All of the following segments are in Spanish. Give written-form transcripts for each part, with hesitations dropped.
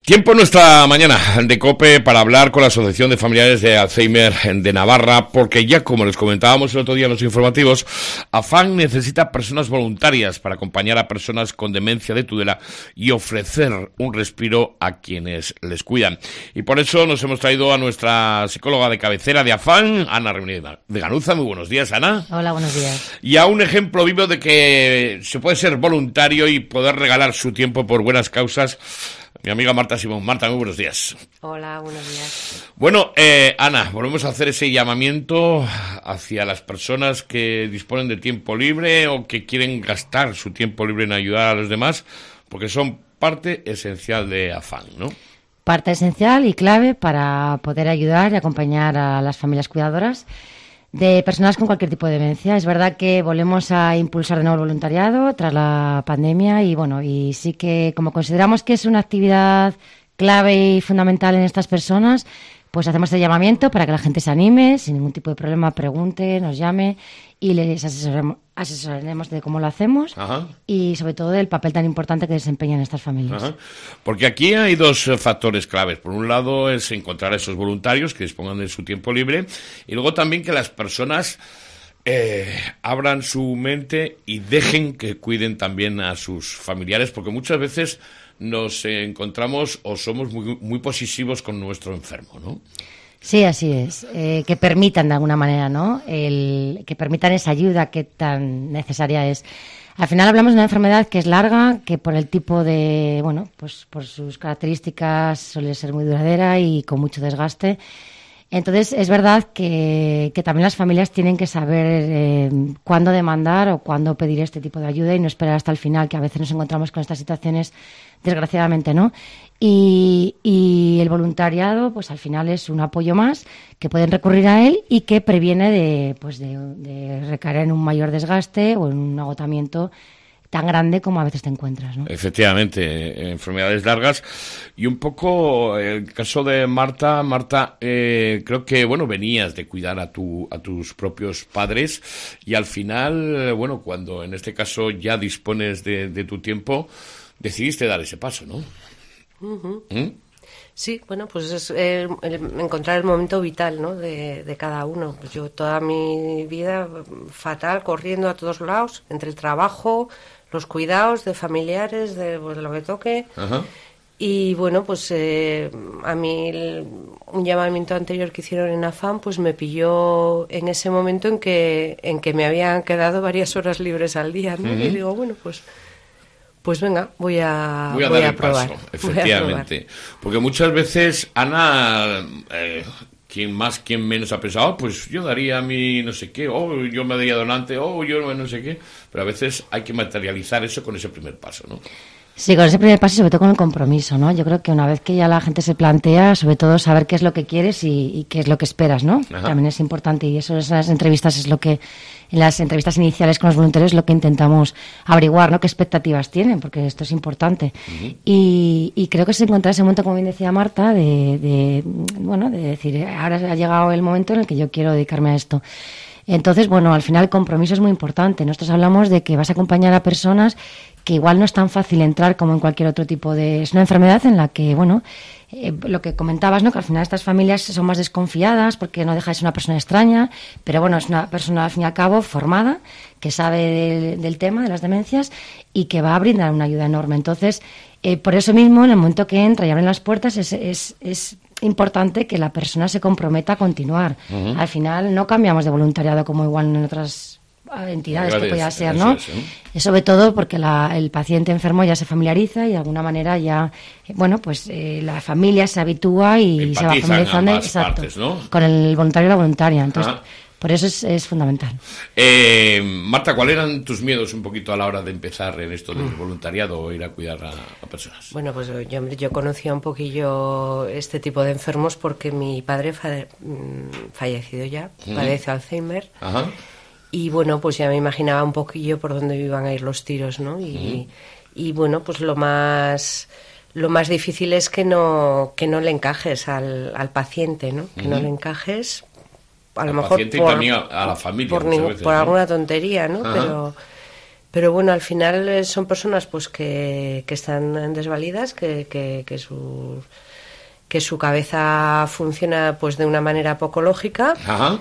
Tiempo en nuestra mañana de COPE para hablar con la Asociación de Familiares de Alzheimer de Navarra, porque ya como les comentábamos el otro día en los informativos, AFAN necesita personas voluntarias para acompañar a personas con demencia de Tudela y ofrecer un respiro a quienes les cuidan. Y por eso nos hemos traído a nuestra psicóloga de cabecera de AFAN, Ana Reunier de Ganuza. Muy buenos días, Ana. Hola, buenos días. Y a un ejemplo vivo de que se puede ser voluntario y poder regalar su tiempo por buenas causas, mi amiga Marta Simón. Marta, muy buenos días. Hola, buenos días. Bueno, Ana, volvemos a hacer ese llamamiento hacia las personas que disponen de tiempo libre o que quieren gastar su tiempo libre en ayudar a los demás, porque son parte esencial de AFAN, ¿no? Parte esencial y clave para poder ayudar y acompañar a las familias cuidadoras de personas con cualquier tipo de demencia. Es verdad que volvemos a impulsar de nuevo el voluntariado tras la pandemia y sí que como consideramos que es una actividad clave y fundamental en estas personas, pues hacemos este llamamiento para que la gente se anime, sin ningún tipo de problema, pregunte, nos llame y les asesoraremos de cómo lo hacemos. Ajá. Y sobre todo del papel tan importante que desempeñan estas familias. Ajá. Porque aquí hay dos factores claves. Por un lado es encontrar a esos voluntarios que dispongan de su tiempo libre y luego también que las personas abran su mente y dejen que cuiden también a sus familiares, porque muchas veces nos encontramos o somos muy posesivos con nuestro enfermo, ¿no? Sí, así es. Que permitan de alguna manera, ¿no? Que permitan esa ayuda que tan necesaria es. Al final hablamos de una enfermedad que es larga, que por el tipo de, pues por sus características suele ser muy duradera y con mucho desgaste. Entonces, es verdad que también las familias tienen que saber cuándo demandar o cuándo pedir este tipo de ayuda y no esperar hasta el final, que a veces nos encontramos con estas situaciones, desgraciadamente, ¿no? Y el voluntariado, pues al final es un apoyo más que pueden recurrir a él y que previene de recaer en un mayor desgaste o en un agotamiento tan grande como a veces te encuentras, ¿no? Efectivamente, enfermedades largas. Y un poco el caso de Marta, creo que, venías de cuidar a tus propios padres y al final, cuando en este caso ya dispones de tu tiempo, decidiste dar ese paso, ¿no? Uh-huh. Sí, pues es encontrar el momento vital, ¿no? de cada uno. Pues yo toda mi vida fatal, corriendo a todos lados, entre el trabajo, los cuidados de familiares, de lo que toque. Ajá. Y a mí un llamamiento anterior que hicieron en AFAN pues me pilló en ese momento en que me habían quedado varias horas libres al día, ¿no? Uh-huh. Y digo, pues venga, voy a probar. Paso, efectivamente. Porque muchas veces, Ana, quien más, quien menos ha pensado, pues yo daría a mí no sé qué, o yo me daría donante, o yo no sé qué. Pero a veces hay que materializar eso con ese primer paso, ¿no? Sí, con ese primer paso y sobre todo con el compromiso, ¿no? Yo creo que una vez que ya la gente se plantea, sobre todo saber qué es lo que quieres y qué es lo que esperas, ¿no? Ajá. También es importante y eso en las entrevistas es lo que, en las entrevistas iniciales con los voluntarios es lo que intentamos averiguar, ¿no? Qué expectativas tienen, porque esto es importante. Uh-huh. Y creo que se encuentra ese momento, como bien decía Marta, de decir, ahora ha llegado el momento en el que yo quiero dedicarme a esto. Entonces, al final el compromiso es muy importante. Nosotros hablamos de que vas a acompañar a personas que igual no es tan fácil entrar como en cualquier otro tipo de... Es una enfermedad en la que, lo que comentabas, ¿no? Que al final estas familias son más desconfiadas porque no deja de ser una persona extraña, pero es una persona al fin y al cabo formada, que sabe del tema de las demencias y que va a brindar una ayuda enorme. Entonces, por eso mismo, en el momento que entra y abren las puertas, es importante que la persona se comprometa a continuar. Uh-huh. Al final no cambiamos de voluntariado como igual en otras entidades que pueda ser, ¿no? Es sobre todo porque el paciente enfermo ya se familiariza y de alguna manera ya, la familia se habitúa y se va familiarizando partes, ¿no? Con el voluntario y la voluntaria. Entonces, por eso es fundamental. Marta, ¿cuáles eran tus miedos un poquito a la hora de empezar en esto del voluntariado o ir a cuidar a personas? Yo conocía un poquillo este tipo de enfermos porque mi padre fallecido ya, padece Alzheimer. Ajá. Y ya me imaginaba un poquillo por dónde iban a ir los tiros, ¿no? Y lo más difícil es que no le encajes al paciente, ¿no? Que no le encajes a lo mejor paciente y también a la familia por alguna tontería, ¿no? Pero bueno, al final son personas pues que están desvalidas, que su cabeza funciona pues de una manera poco lógica. Ajá.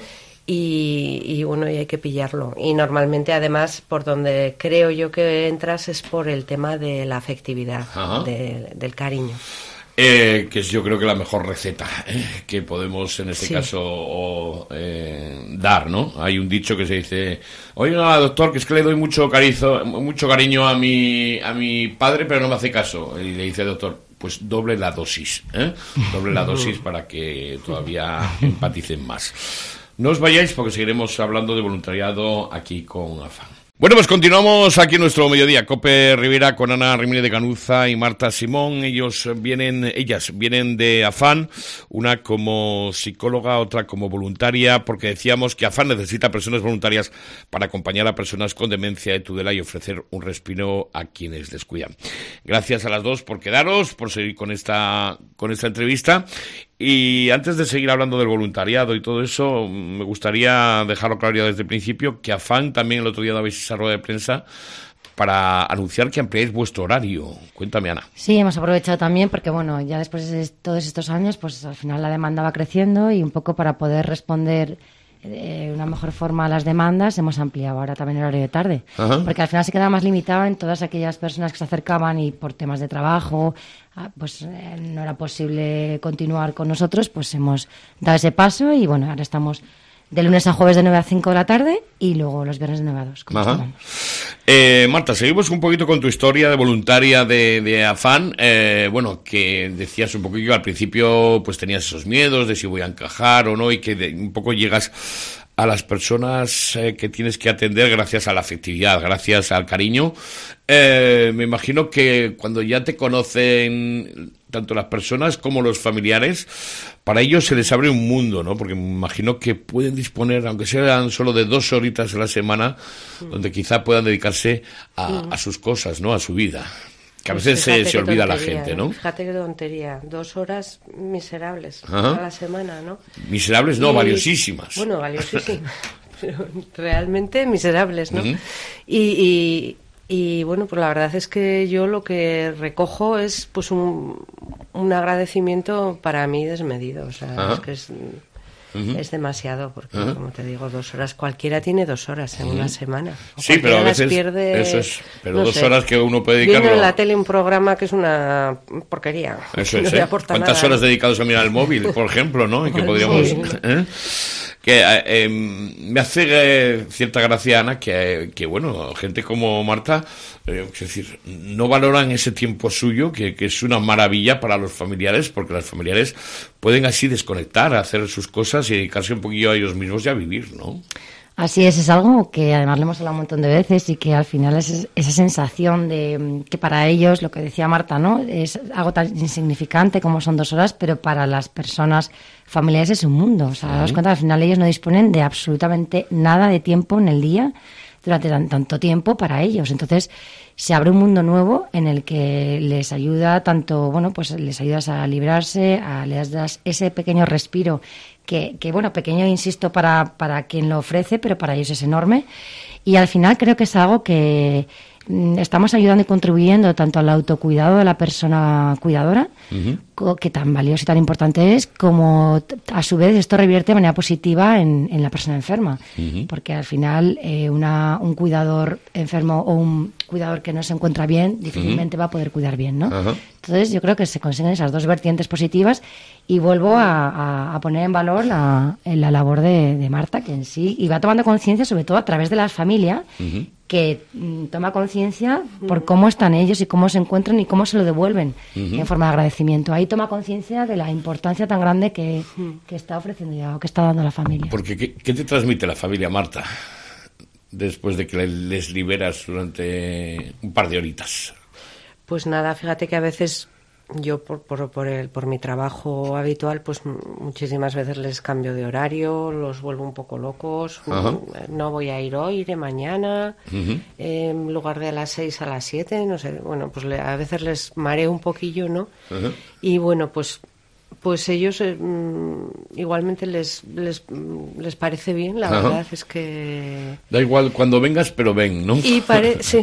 Y bueno, y hay que pillarlo. Y normalmente, además, por donde creo yo que entras es por el tema de la afectividad, del cariño. Que es, yo creo que la mejor receta que podemos en este caso dar, ¿no? Hay un dicho que se dice: oiga, doctor, que es que le doy mucho cariño a mi padre, pero no me hace caso. Y le dice el doctor: pues doble la dosis, doble la dosis para que todavía empaticen más. No os vayáis porque seguiremos hablando de voluntariado aquí con Afán. Bueno, pues continuamos aquí en nuestro mediodía. Cope Rivera con Ana Rimini de Canuza y Marta Simón. Ellas vienen de Afán, una como psicóloga, otra como voluntaria, porque decíamos que Afán necesita personas voluntarias para acompañar a personas con demencia de Tudela y ofrecer un respiro a quienes les cuidan. Gracias a las dos por quedaros, por seguir con esta entrevista. Y antes de seguir hablando del voluntariado y todo eso, me gustaría dejarlo claro ya desde el principio, que Afán también el otro día dabais esa rueda de prensa para anunciar que ampliáis vuestro horario. Cuéntame, Ana. Sí, hemos aprovechado también porque, bueno, ya después de todos estos años, pues al final la demanda va creciendo y un poco para poder responder de una mejor forma a las demandas hemos ampliado ahora también el horario de tarde. Ajá. Porque al final se quedaba más limitado en todas aquellas personas que se acercaban y por temas de trabajo pues no era posible continuar con nosotros, pues hemos dado ese paso y bueno, ahora estamos de lunes a jueves de 9 a 5 de la tarde y luego los viernes de 9 a 2. Marta, seguimos un poquito con tu historia de voluntaria de Afán. Bueno, que decías un poquillo al principio, pues tenías esos miedos de si voy a encajar o no, y que un poco llegas a las personas que tienes que atender gracias a la afectividad, gracias al cariño. Me imagino que cuando ya te conocen tanto las personas como los familiares, para ellos se les abre un mundo, ¿no? Porque me imagino que pueden disponer, aunque sean solo de 2 horitas a la semana, donde quizá puedan dedicarse a sus cosas, ¿no? A su vida. Que a veces se olvida la gente, ¿no? Fíjate qué tontería. 2 horas miserables a la semana, ¿no? Miserables no, valiosísimas. Bueno, valiosísimas. Pero realmente miserables, ¿no? Uh-huh. Y bueno, pues la verdad es que yo lo que recojo es pues un agradecimiento para mí desmedido. O sea, es que es demasiado, porque como te digo, 2 horas, cualquiera tiene 2 horas en una semana. Sí, pero a veces pierde, eso es, pero no 2 horas que uno puede dedicarlo. Viendo en la tele un programa que es una porquería. Eso es, no ¿cuántas horas dedicadas a mirar el móvil, por ejemplo, no? Y que podríamos... Que me hace cierta gracia, Ana, que bueno, gente como Marta, es decir, no valoran ese tiempo suyo, que es una maravilla para los familiares, porque los familiares pueden así desconectar, hacer sus cosas y dedicarse un poquillo a ellos mismos y a vivir, ¿no? Así es algo que además le hemos hablado un montón de veces y que al final es esa sensación de que para ellos, lo que decía Marta, ¿no? Es algo tan insignificante como son 2 horas, pero para las personas familiares es un mundo. O sea, daos cuenta, al final ellos no disponen de absolutamente nada de tiempo en el día durante tanto tiempo para ellos. Entonces se abre un mundo nuevo en el que les ayuda tanto, bueno, pues les ayudas a librarse, les das ese pequeño respiro que bueno, pequeño, insisto, para quien lo ofrece, pero para ellos es enorme. Y al final creo que es algo que estamos ayudando y contribuyendo tanto al autocuidado de la persona cuidadora, que tan valioso y tan importante es, como a su vez esto revierte de manera positiva en la persona enferma, porque al final un cuidador enfermo o un cuidador que no se encuentra bien difícilmente va a poder cuidar bien, ¿no? Entonces yo creo que se consiguen esas 2 vertientes positivas y vuelvo a poner en valor la labor de Marta, que en sí, y va tomando conciencia sobre todo a través de la familia, que toma conciencia por cómo están ellos y cómo se encuentran y cómo se lo devuelven en forma de agradecimiento. Ahí toma conciencia de la importancia tan grande que está ofreciendo ya o que está dando la familia. Porque ¿qué te transmite la familia, Marta, después de que les liberas durante un par de horitas? Pues nada, fíjate que a veces yo por mi trabajo habitual, pues muchísimas veces les cambio de horario, los vuelvo un poco locos. No voy a ir hoy, iré mañana, en lugar de a las 6 a las 7, no sé, bueno, pues a veces les mareo un poquillo, ¿no? Y bueno, pues Pues ellos igualmente les parece bien, la verdad es que... Da igual cuando vengas, pero ven, ¿no? Y sí.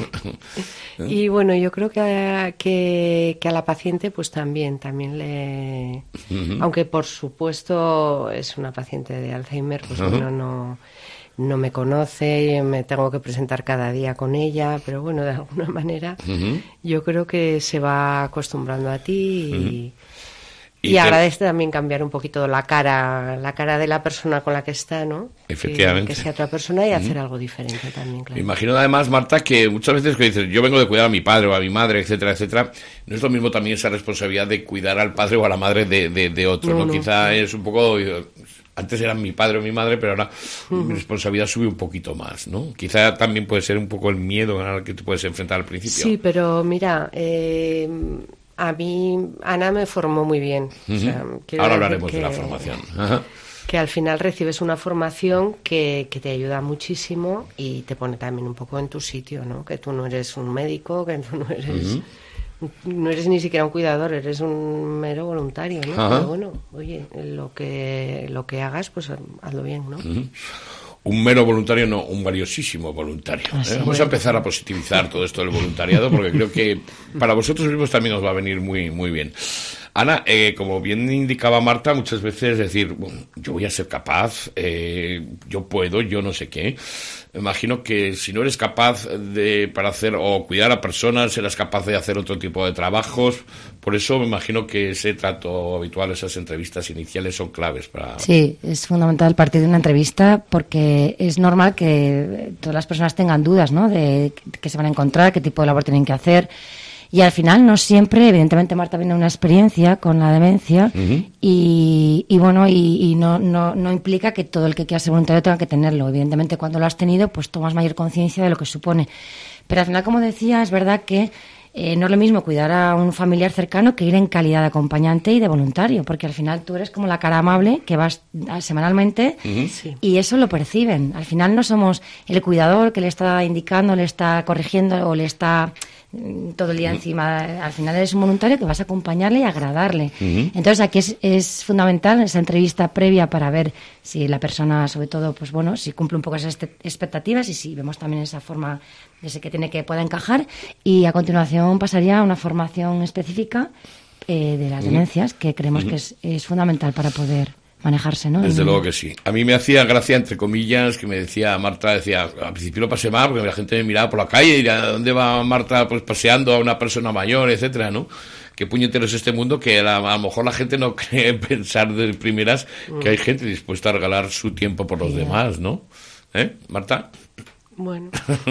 Y bueno, yo creo que a la paciente pues también le... Aunque por supuesto es una paciente de Alzheimer, pues bueno, no me conoce, me tengo que presentar cada día con ella, pero bueno, de alguna manera yo creo que se va acostumbrando a ti y agradece también cambiar un poquito la cara de la persona con la que está, ¿no? Efectivamente. Que sea otra persona y hacer algo diferente también, claro. Me imagino además, Marta, que muchas veces que dices, yo vengo de cuidar a mi padre o a mi madre, etcétera, etcétera, no es lo mismo también esa responsabilidad de cuidar al padre o a la madre de otro, ¿no? Quizá es un poco... Antes eran mi padre o mi madre, pero ahora mi responsabilidad sube un poquito más, ¿no? Quizá también puede ser un poco el miedo al que te puedes enfrentar al principio. Sí, pero mira, a mí Ana me formó muy bien. O sea, ahora hablaremos de la formación. Que al final recibes una formación que te ayuda muchísimo y te pone también un poco en tu sitio, ¿no? Que tú no eres un médico, que tú no eres... No eres ni siquiera un cuidador, eres un mero voluntario, ¿no? Pero bueno, oye, lo que hagas, pues hazlo bien, ¿no? Un mero voluntario, no, un valiosísimo voluntario. Vamos a empezar a positivizar todo esto del voluntariado, porque creo que para vosotros mismos también os va a venir muy, muy bien. Ana, como bien indicaba Marta, muchas veces decir, bueno, yo voy a ser capaz, yo puedo, yo no sé qué. Me imagino que si no eres capaz para hacer o cuidar a personas, serás capaz de hacer otro tipo de trabajos. Por eso me imagino que ese trato habitual, esas entrevistas iniciales son claves para... Sí, es fundamental partir de una entrevista porque es normal que todas las personas tengan dudas, ¿no? De qué se van a encontrar, qué tipo de labor tienen que hacer. Y al final no siempre, evidentemente Marta viene de una experiencia con la demencia y bueno, y no implica que todo el que quiera ser voluntario tenga que tenerlo. Evidentemente cuando lo has tenido pues tomas mayor conciencia de lo que supone. Pero al final, como decía, es verdad que no es lo mismo cuidar a un familiar cercano que ir en calidad de acompañante y de voluntario, porque al final tú eres como la cara amable que vas semanalmente y eso lo perciben. Al final no somos el cuidador que le está indicando, le está corrigiendo o le está todo el día encima. Al final eres un voluntario que vas a acompañarle y agradarle. Entonces aquí es fundamental esa entrevista previa para ver si la persona, sobre todo, pues bueno, si cumple un poco esas expectativas y si vemos también esa forma de ese que pueda encajar. Y a continuación pasaría a una formación específica de las demencias, que creemos que es fundamental para poder manejarse, ¿no? Desde luego que sí. A mí me hacía gracia, entre comillas, que me decía Marta, al principio lo pasé mal porque la gente me miraba por la calle y diría, ¿dónde va Marta? Pues paseando a una persona mayor, etcétera, ¿no? Qué puñetero es este mundo que a lo mejor la gente no cree pensar de primeras que hay gente dispuesta a regalar su tiempo por los demás, ¿no? Marta. Bueno.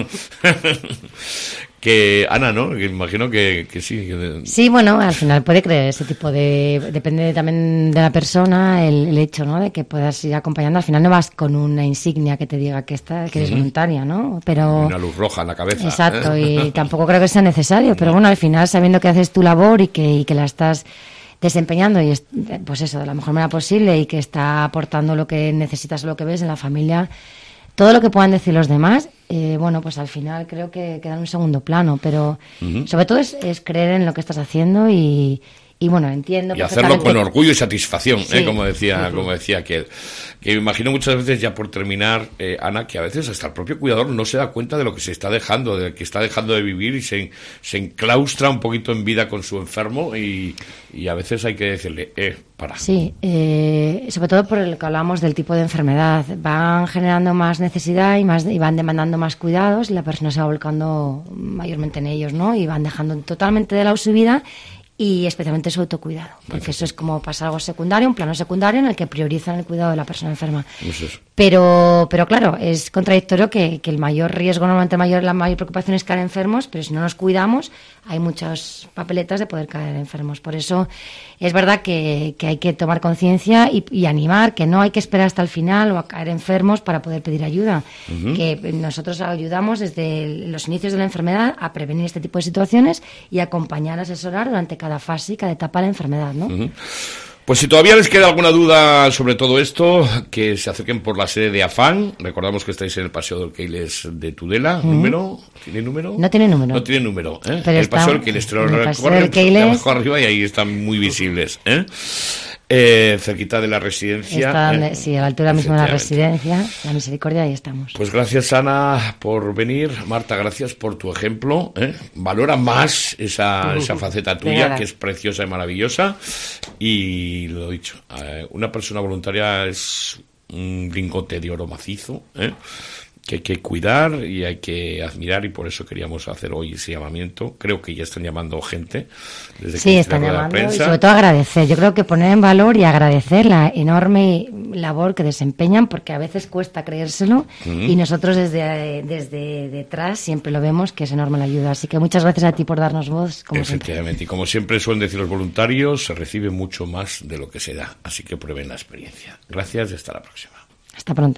Que Ana, ¿no? Que imagino que sí. Sí, bueno, al final puede creer ese tipo de... Depende también de la persona, el hecho, ¿no? De que puedas ir acompañando. Al final no vas con una insignia que te diga que eres voluntaria, ¿no? Pero... Una luz roja en la cabeza. Exacto, y tampoco creo que sea necesario. Pero bueno, al final, sabiendo que haces tu labor y que la estás desempeñando y pues eso, de la mejor manera posible y que está aportando lo que necesitas o lo que ves en la familia, todo lo que puedan decir los demás, bueno, pues al final creo que queda en un segundo plano, pero sobre todo es creer en lo que estás haciendo y bueno, entiendo. Y hacerlo con orgullo y satisfacción, sí. Como decía aquel. Que me imagino muchas veces, ya por terminar, Ana, que a veces hasta el propio cuidador no se da cuenta de lo que se está dejando, de que está dejando de vivir y se enclaustra un poquito en vida con su enfermo y a veces hay que decirle, para. Sí, sobre todo por lo que hablamos del tipo de enfermedad. Van generando más necesidad y van demandando más cuidados y la persona se va volcando mayormente en ellos, ¿no? Y van dejando totalmente de lado su vida y especialmente su autocuidado, porque eso es como pasa algo secundario, un plano secundario en el que priorizan el cuidado de la persona enferma. Pero claro, es contradictorio que el mayor riesgo, normalmente la mayor preocupación es caer enfermos, pero si no nos cuidamos hay muchas papeletas de poder caer enfermos. Por eso es verdad que hay que tomar conciencia y animar, que no hay que esperar hasta el final o a caer enfermos para poder pedir ayuda. Que nosotros ayudamos desde los inicios de la enfermedad a prevenir este tipo de situaciones y acompañar, asesorar durante cada fase y cada etapa de la enfermedad, ¿no? Pues si todavía les queda alguna duda sobre todo esto, que se acerquen por la sede de Afán. Recordamos que estáis en el Paseo del Keiles de Tudela. ¿Número? ¿Tiene número? No tiene número. No tiene número, ¿eh? Pero el Paseo del Keiles, te lo recorren de abajo arriba y ahí están muy visibles, ¿eh? Cerquita de la residencia. Sí, a la altura misma de la residencia, la Misericordia, ahí estamos. Pues gracias, Ana, por venir. Marta, gracias por tu ejemplo, ¿eh? Valora más esa faceta tuya, que es preciosa y maravillosa. Y lo he dicho, una persona voluntaria es un lingote de oro macizo, ¿eh? Que hay que cuidar y hay que admirar, y por eso queríamos hacer hoy ese llamamiento. Creo que ya están llamando gente desde sí, están llamando, y sobre todo agradecer. Yo creo que poner en valor y agradecer la enorme labor que desempeñan, porque a veces cuesta creérselo, y nosotros desde detrás siempre lo vemos, que es enorme la ayuda. Así que muchas gracias a ti por darnos voz. Efectivamente, y como siempre suelen decir los voluntarios, se recibe mucho más de lo que se da, así que prueben la experiencia. Gracias y hasta la próxima. Hasta pronto.